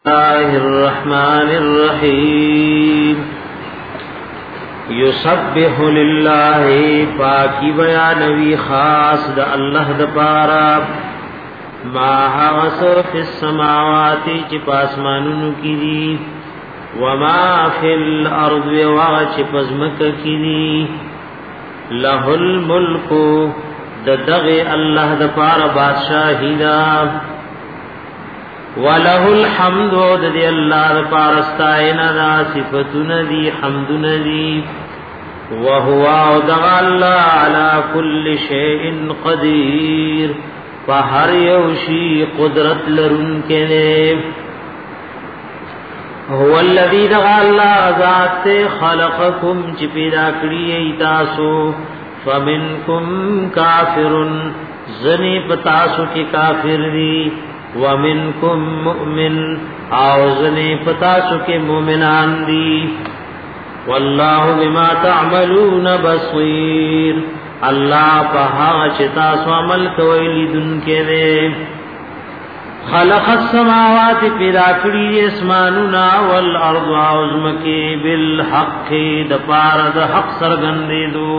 الله الرحمن الرحيم يسبح لله پاکی بیان وی خاص د الله د پارا ما حوس فی السماوات چې پاسمانونو کې دي وما فی الارض وغچ پزمک کې دي له الملک د دغه الله د پارا بادشاہی دا وله الحمد د دی الله لپاره استاینا دا صفاتونه دي حمدونه دي وهو د الله على كل شيء قدير فهر يوشي قدرت لرونکه هو الذي د الله ذات خلقكم چې پیدا کړی تاسو فمنكم كافر زنی پتاسو کې کافر دي ومنکم مؤمن اوزنی پتاسو کے مومنان دی واللہ بما تعملون بصیر اللہ پہا چتاسو عمل کوئی لیدن کے دے خلق السماوات پیدا کری اسمانونا والارض عظمکی بالحق دپارد حق سرگندے دو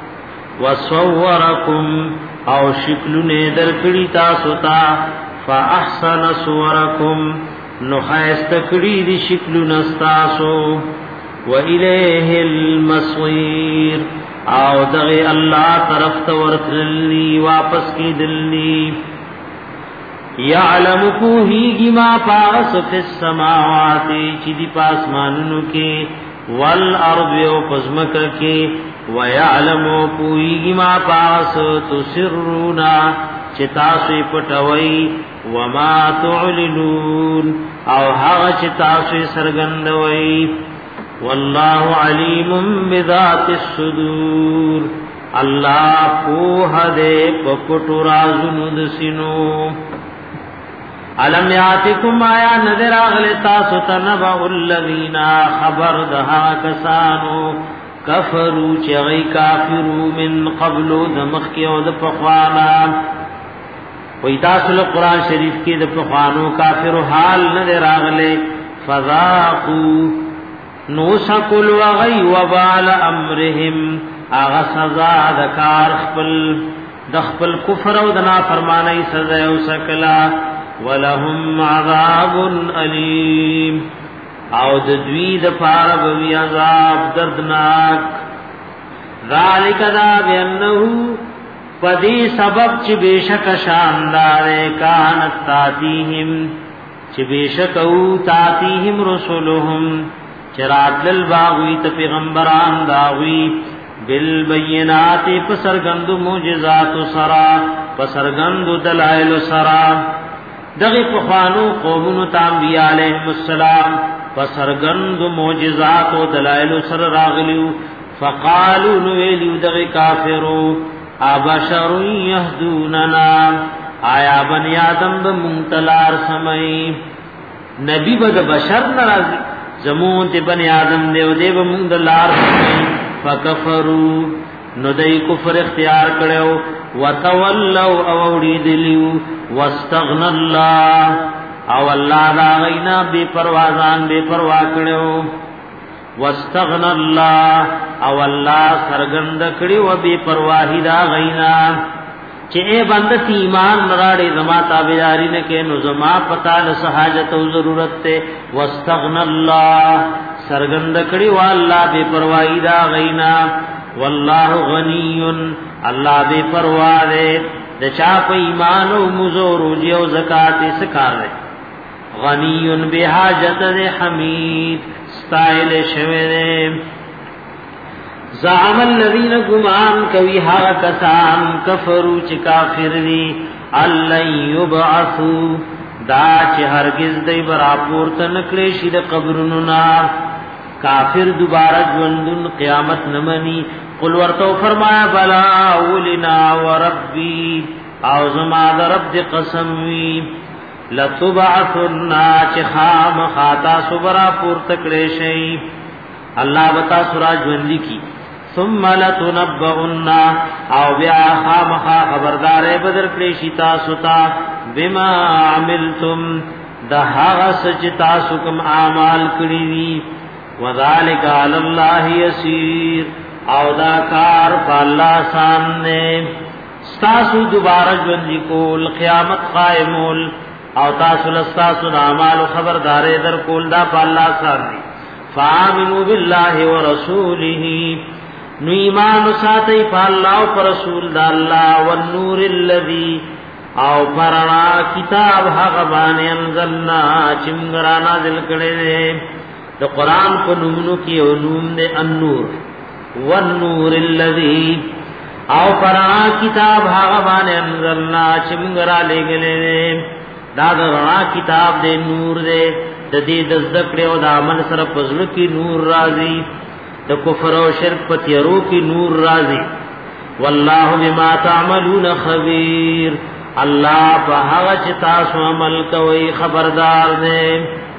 وصورکم او شکلن در کری تاسو تا فاحسن صورکم نخایست کړي دي شکل نستاسو و الیه المصیر او دغه الله طرف ته ورتللی واپس کیدلی یعلم کوهی ما پاس فی السماوات چې دی پاسمانونو کې والارض او پزمک کې ويعلم کوهی ما پاس تسرون چې تاسو پټوي وما تعلنون او هغه چې تاسو سرګندوي والله علیم بذات الصدور الله په دې پټو رازونو د سينو علم یاتکم آیا نذر اغل تاسو تنبع الذین خبر دها کسانو کفروا چې غي کافرو من قبل دمخ کې او د پخوانا وی تاسو قرآن شریف کې د پخوانو کافرو حال نه راغله فذاقوا نوسقل وغي وبال امرهم اغه سزا د کار خپل کفر او د نافرمانی سزا او سکلا ولهم عذاب الیم او د دوی د پاره به عذاب دردناک ذالک ذا بانه پدی سبب چې بشک شاندار کانت تاتیهم چې بشک او تاتیهم رسولهم چرادل باغوی ته پیغمبران داوی بالبینات پسرګند معجزات سرا پسرګند دلائل سرا دغه پخوانو قومونو تانبیاء علیهم السلام پسرګند معجزات او دلائل سر راغلیو فقالوا نو ویلو دغه کافرو ابشر یهدوننا آیا بنی آدم به منتلار سمئی نبی بد بشر ناراضی زمون ته بنی آدم دیو دیو منتلار سمئی فکفروا نو دای کفر اختیار کړو وتولوا او اوریدلیو واستغنى الله او الله دا غینا بے پروازان بے پروا کړو واستغنى الله او الله سرګند کړي و بے پرواهی دا غینا چې اے بنده ایمان نراړي زما تابعداري نه کې نو زما پتا له حاجت او ضرورت ته واستغنى الله سرګند کړي و الله بے پرواهی دا غینا والله غنی الله بے پروا ده د چا په ایمان او مزو روزي او زکات یې سکار ده غنی بحاجت ده حمید استایل شوه زعم الذين گمان کوي ها کسان کفرو چې کافر دي الله يبعثوا دا چې هرگز دای برابر ته نکړي شي د قبرونو نا کافر دوباره ژوندون قیامت نمني قل ورته فرمایا بلا ولنا وربي او زما د رب دې قسم وي لتبعثن چې خام خاطا صبره پور تکړې شي الله بتا سورہ ژوندۍ کی ثم لتنبؤن او بیا خامخا خبردارې بدر کړی شي تاسو ته بما عملتم د هغه سچ تاسو کوم اعمال کړی دي وذالک علی الله یسیر او دا کار په الله سامنے تاسو دوباره ژوند کول قیامت قائمول او تاسو لستاسو اعمال خبردارې در کول دا په الله سامنے فآمنوا بالله ورسوله نو ایمان ساتي په الله او پر رسول د الله والنور الذي او پرنا کتاب هغه باندې انزلنا چمغرا نازل کړي د قران په نومونو کې او نوم دې النور والنور الذي او پرنا کتاب هغه باندې انزلنا چمغرا لګلې دا د رڼا کتاب دې نور دې د دې د ذکر او د عمل سره پزړه کې نور راځي د کفر او شرک په تیارو کې نور راځي والله بما تعملون خبير الله په هغه چې تاسو عمل کوي خبردار دی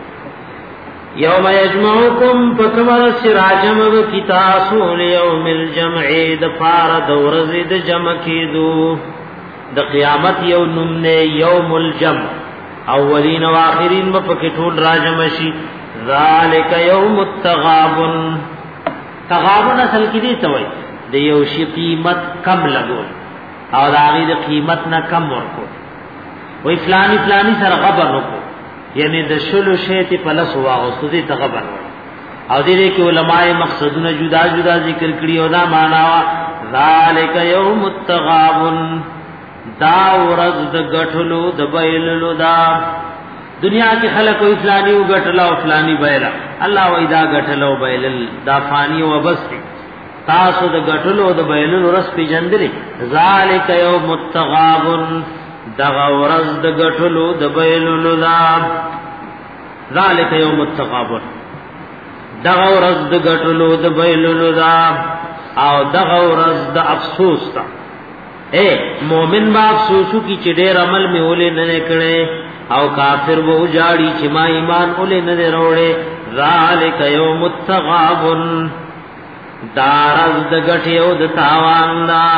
یوم یجمعکم فکمر سراجم وکتاسو لیوم الجمع د فار دورز د جمع کېدو د قیامت یو نوم نه یوم الجمع اولین و آخرین په کې ټول راجم شي ذالک یوم التغابن تغابن اصل کې دی ته وای د یو شی قیمت کم لګول او دا غي د قیمت نه کم ورکو وای فلانی سره غبن وکړو یعنی د شلو شی ته پلس واغستو دي تغبن او دې کې علماء مقصدونه جدا جدا ذکر کړی او دا معنا ذالک یوم التغابن دا ورځ د غټلو د بیللو دا دنیا کې خلک وای فلانی او غټلا او فلانی بیلا الله وای دا غټلو بیلل دا فانی او بس تاسو د غټلو د بیللو رس پیجندلې ذالک یوم التغابن دغه ورځ د غټلو د بیللو دا ذالک یوم التغابن دغه ورځ د غټلو د بیللو دا او دغه ورځ د افسوس تا اے مومن با افسوسو کی چې ډېر عمل می ولې نه کړي او کافر وو جاړي چې ما ایمان ولې نه وروړي ذالک یوم التغابن دارز د غټیو د تاوان دا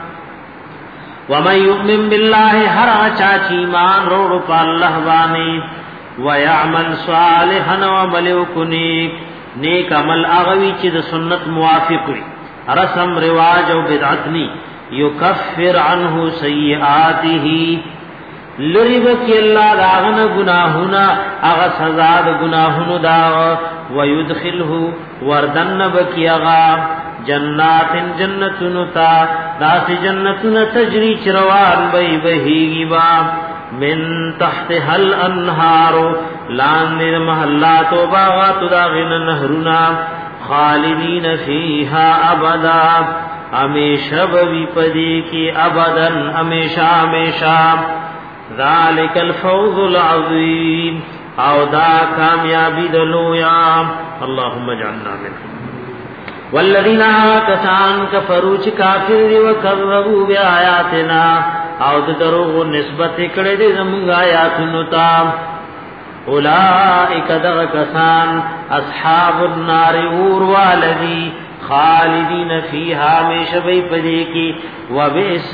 ومن یؤمن بالله هر چا چې ایمان وروړ په الله باندې ويعمل صالحا وعمل نیک عمل اغوی چې د سنت موافق وي رسم رواج او بدعت ني یکفر عنه سیئاته لریبک الله داغنا گناهونه هغه سزا د گناهونو دا ويدخله وردن بکیغا جنات جنتون تا داس جنتون تجری چروان بی بهیگی با من تحتها الانهار لان محلات و باغات داغن نهرنا خالدین فیها ابدا ہمیشہ بوی پدی کی ابدن ہمیشہ ہمیشہ ذالک الفوز العظیم او دا کامیابی دلویا اللهم اجعلنا منهم والذین آکسان کفروا چ کافر دی وکذبوا بیااتنا او د دروغ نسبت کړه دې زمونږ آیاتونو ته اولئک دغکسان اصحاب النار اور والذی خالدین فیها ہمیشہ پدی کی وبئس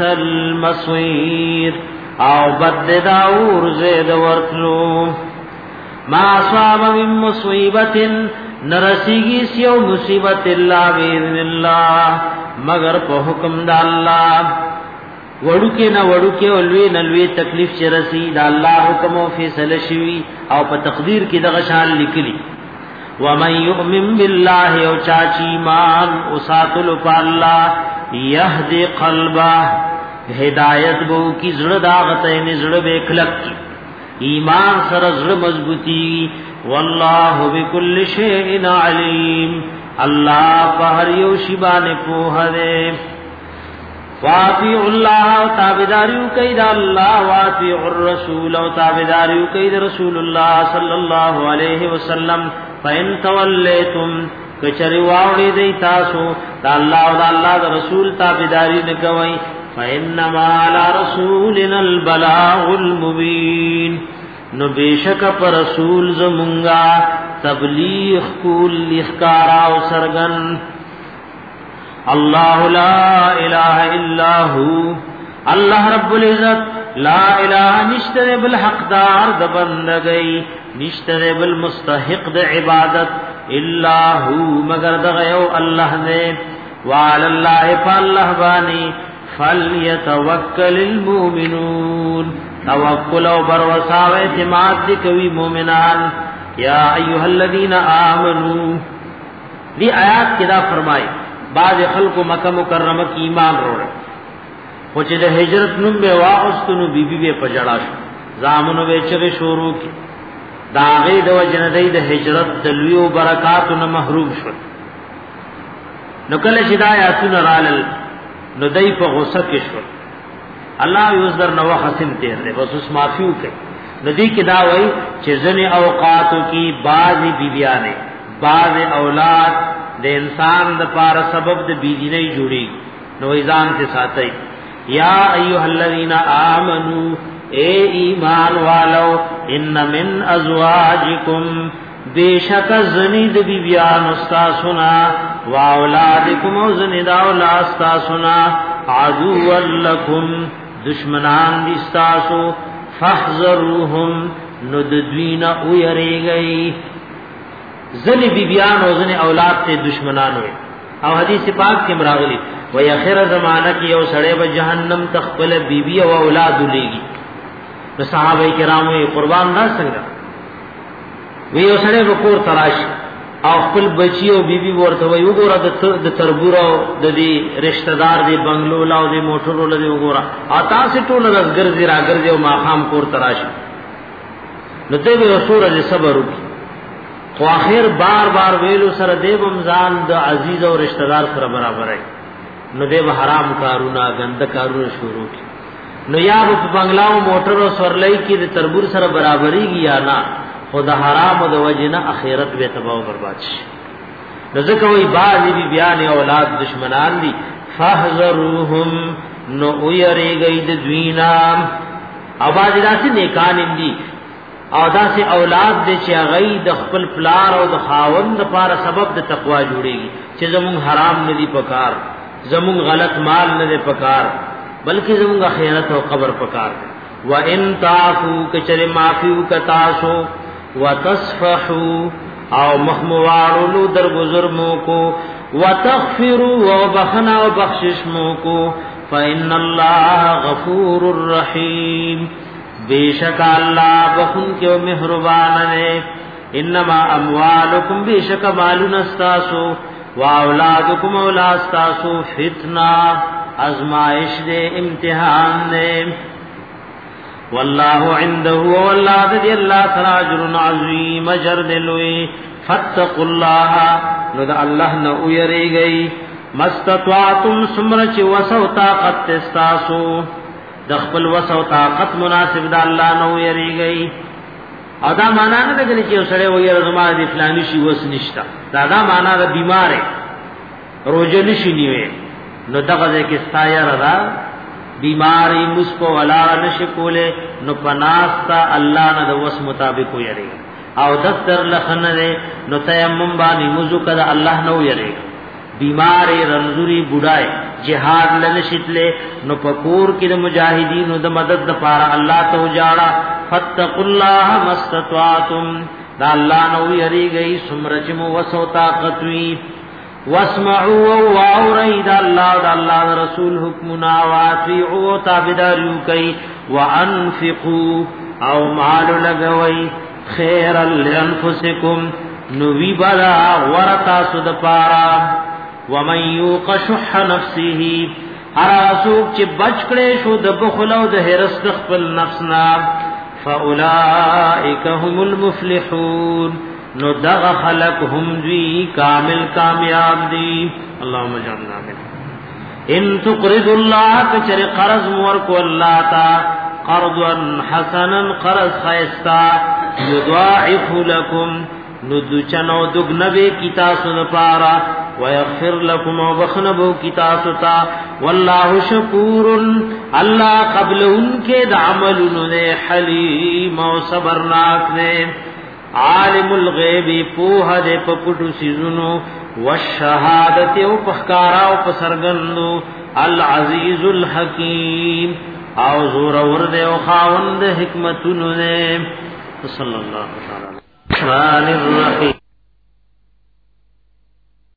المصیر او بد داور زید ورتلو ما صاب من مصیبت نرسیگی سیو مصیبت اللہ باذن اللہ مگر په حکم د الله وړوکې نه وړوکې ولوي نلوي تکلیف چې رسی د الله حکم او فیصله شوی او په تقدیر کې دغه شان لیکلي ومن یؤمن بالله او چاچی ایمان او ساتل په الله يهدي قلبه هدایت بو کی زړه داغته نه زړه به کلک ایمان سره زړه مضبوطی والله بكل شيء عليم الله په هر یو شی باندې پوهه ده واطیع الله تابعداریو کوي د الله واطیع الرسول او تابعداریو کوي د رسول الله صلی الله علیه وسلم فین تولیتم کچری واوړي دی تاسو د الله او د الله د رسول تابعداری نه کوي فإنما على رسولنا البلاغ المبين نو بیشک پر رسول زمونگا تبلیغ کول اخکارا و سرگن اللہ لا الہ الا ہو اللہ رب العزت لا اله نشتر بالحقدار د بندگی نشتر بالمستحق د عبادت الا هو مگر دغیو اللہ نے وعلى الله فالله بانی فلیتوکل المؤمنون توکل او بروسا و اعتماد دی کوي مومنان یا ایها الذین آمنو دی آیات کې دا فرمای بعض خلق مکه مکرمه کې ایمان وروړ خو چې د هجرت نوم به واغستونو بیبي به پجړا شو زامنو به چې شروع کی دا غي د وجندې د هجرت د لویو برکاتو نه محروم شو نو کله چې دا آیاتونه رالل نو دای په غصه کې شو الله یو زر نو حسن تیر دے بس اس معافیو کوي ندی کې دا وای چې ځنې اوقاتو کې بعضی بیبیانه بعض اولاد د انسان د پار سبب د بیدینۍ جوړي نو ایزان کے ساتي یا ایها الذین آمنو اے ایمان والو ان من ازواجکم بیشک زنید بیبیان استاسنا و اولادکم و زنید اولاد استاسنا عدو لکم دشمنان دی استاسو فاحذروهم نددوین او یری گئی زنی بیبیان و زنی اولاد تے دشمنان ہوئے او حدیث پاک کے مراغلی و یخیر زمانہ کی او سڑے با جہنم تخپل بیبی و اولاد لیگی تو صحابہ کرامو قربان نہ سنگا وی او سړی وکور تراش او خپل بچی او بیبي ورته وی وګوره د تربورو د دې رشتہ دار دی بنگلو لاو دی موټرو لدی وګوره اتا سي ټول راګرځي راګرځي او ماخام کور تراش نو ته به رسول الله صبر وکي خو اخر بار بار ویلو سره دی بمزان د عزیز او رشتہ دار سره برابر ہے نو دی به حرام کارونه غند کارونه شروع کی نو یا په بنگلاو موټرو سورلای کی د تربور سره برابرېږي یا نه خدا حرام د وجنه اخرت به تباہ او برباد شي رزق وی بعضی بی بیان اولاد دشمنان دي فاحذروهم نو یری گئی د دوینا اواز داسې نیکان دي او داسې اولاد دي چې غي د خپل پلار او د خاوند لپاره سبب د تقوا جوړيږي چې زمون حرام نه دي پکار زمون غلط مال نه دي پکار بلکې زمون اخرت او قبر پکار و ان تعفو کچره معفو کتاسو وتصفحوا او مخموارلو در گزرمو کو وتغفروا وبخنا وبخشش مو کو فإن الله غفور الرحیم بیشک اللہ بخن کے مہربان ہے انما اموالکم بیشک مالون استاسو واولادکم اولاد استاسو فتنہ ازمائش دے امتحان دے والله عنده والله ذي الله تعالی اجر عظیم اجر دلوی فتقوا الله نو د الله نو یری گئی مستطاعتم سمرچ وسو طاقت استاسو د خپل وسو طاقت مناسب د الله نو یری گئی ادا معنا نه دغه چې سره وې رضما دي فلانی شي وس نشتا دا معنا د بیماره روزه نشي نیوي نو دغه کې استایا رضا بیماری مسکو ولا نشکولے نو پناستا اللہ نہ دوس مطابق یری او دفتر لخنره نو تیمم باندې مزو کړه الله نو یری بیماری رنزوری بډای جهاد لنشتله نو پکور کې د مجاهدینو د مدد لپاره الله ته وجاړه فتقوا الله مستطاعتم دا الله نو یری گئی سمرچمو وسو طاقت وی واسمعوا واورید الله د الله رسول حکمنا واطیعوا تابعداریو کوي وانفقوا او مال لګوي خیر لانفسکم نو وی بلا ورتا سود پارا ومن یوق شح نفسه اراسوک چې بچ کړي شو د بخل او د هرس خپل نفسنا فاولائک هم المفلحون نو دغ خلق هم دوی کامل کامیاب دی اللهم اجعلنا منهم ان تقرض الله کچر قرض مور کو اللہ تا قرضا حسنا قرض خیستا یضاعف لكم ندچنو دغنبه کتاسو پارا ويغفر لكم وبخنبو کتاسو تا والله شکور اللہ قبل ان کے عملن حلیم و صبرناک نے عالم الغیب پوها دے پپٹو سیزنو والشہادت او پخکارا او پسرگندو العزیز الحکیم او زور ور دے او خاوند حکمتونو نے صلی اللہ تعالی الرحیم